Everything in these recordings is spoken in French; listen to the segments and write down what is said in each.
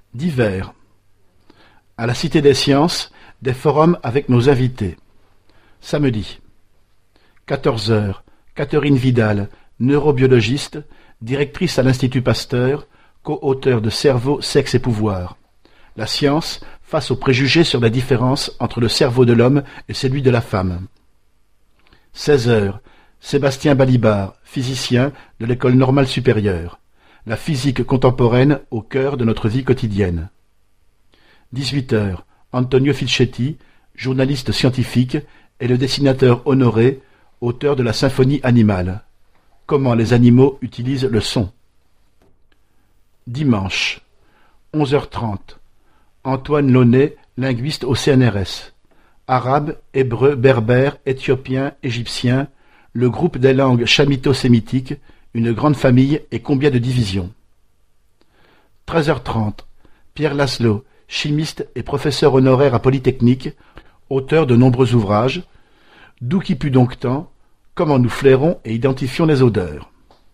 Divers. À la Cité des Sciences, des forums avec nos invités. Samedi. 14 heures. Catherine Vidal, neurobiologiste, directrice à l'Institut Pasteur, co-auteur de Cerveau, sexe et pouvoir. La science face aux préjugés sur la différence entre le cerveau de l'homme et celui de la femme. 16 heures. Sébastien Balibar, physicien de l'École normale supérieure. La physique contemporaine au cœur de notre vie quotidienne. 18 heures. Antonio Fischetti, journaliste scientifique, et le dessinateur Honoré, auteur de la Symphonie animale. Comment les animaux utilisent le son. Dimanche. 11h30. Antoine Launay, linguiste au CNRS. Arabe, hébreu, berbère, éthiopien, égyptien, le groupe des langues chamito-sémitiques, une grande famille et combien de divisions. 13h30. Pierre Laszlo, chimiste et professeur honoraire à Polytechnique, auteur de nombreux ouvrages. D'où qui put donc tant? Comment nous flairons et identifions les odeurs.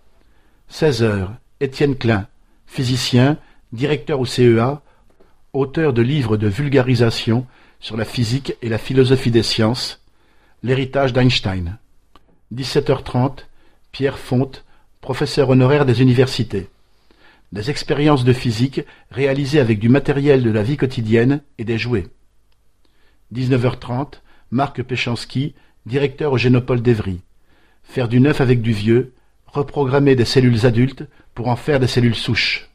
16h. Étienne Klein, physicien, directeur au CEA, auteur de livres de vulgarisation sur la physique et la philosophie des sciences, l'héritage d'Einstein. 17h30. Pierre Fonte, professeur honoraire des universités. Des expériences de physique réalisées avec du matériel de la vie quotidienne et des jouets. 19h30. Marc Péchanski, directeur au Génopole d'Evry. Faire du neuf avec du vieux, reprogrammer des cellules adultes pour en faire des cellules souches.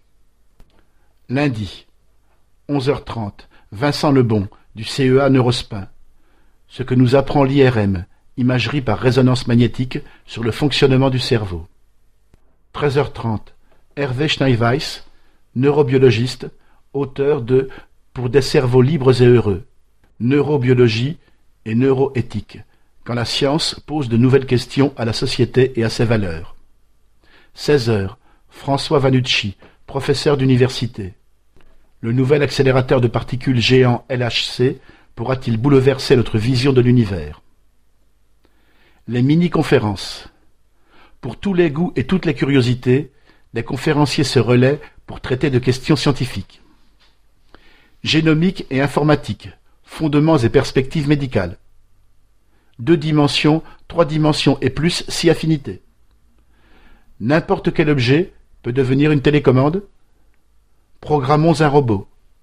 Lundi. 11h30. Vincent Lebon, du CEA Neurospin. Ce que nous apprend l'IRM, imagerie par résonance magnétique sur le fonctionnement du cerveau. 13h30. Hervé Schneeweiss, neurobiologiste, auteur de Pour des cerveaux libres et heureux, neurobiologie et neuroéthique, quand la science pose de nouvelles questions à la société et à ses valeurs. 16h. François Vanucci, professeur d'université. Le nouvel accélérateur de particules géant LHC pourra-t-il bouleverser notre vision de l'univers? Les mini-conférences. Pour tous les goûts et toutes les curiosités, des conférenciers se relaient pour traiter de questions scientifiques. Génomique et informatique, fondements et perspectives médicales. 2 dimensions, 3 dimensions et plus, 6 affinités. N'importe quel objet peut devenir une télécommande. Programmons un robot.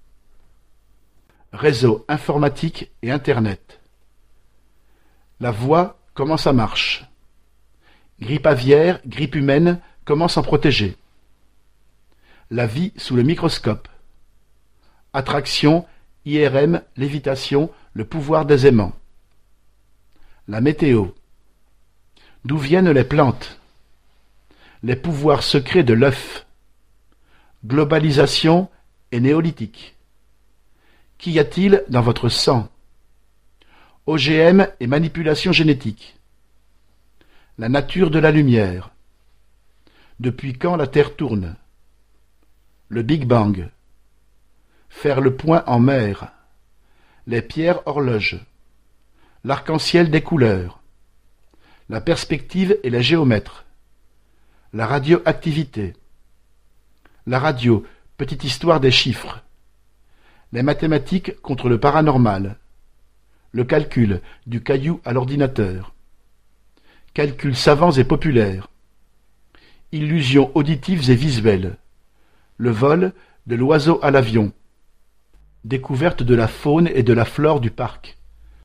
Réseau informatique et Internet. La voix, comment ça marche? Grippe aviaire, grippe humaine, comment s'en protéger? La vie sous le microscope. Attraction, IRM, lévitation, le pouvoir des aimants. La météo. D'où viennent les plantes? Les pouvoirs secrets de l'œuf. Globalisation et néolithique. Qu'y a-t-il dans votre sang? OGM et manipulation génétique. La nature de la lumière. Depuis quand la Terre tourne? Le Big Bang. Faire le point en mer. Les pierres horloges. L'arc-en-ciel des couleurs. La perspective et les géomètres. La radioactivité. La radio, petite histoire des chiffres. Les mathématiques contre le paranormal. Le calcul, du caillou à l'ordinateur. Calculs savants et populaires. Illusions auditives et visuelles. Le vol, de l'oiseau à l'avion. Découverte de la faune et de la flore du parc.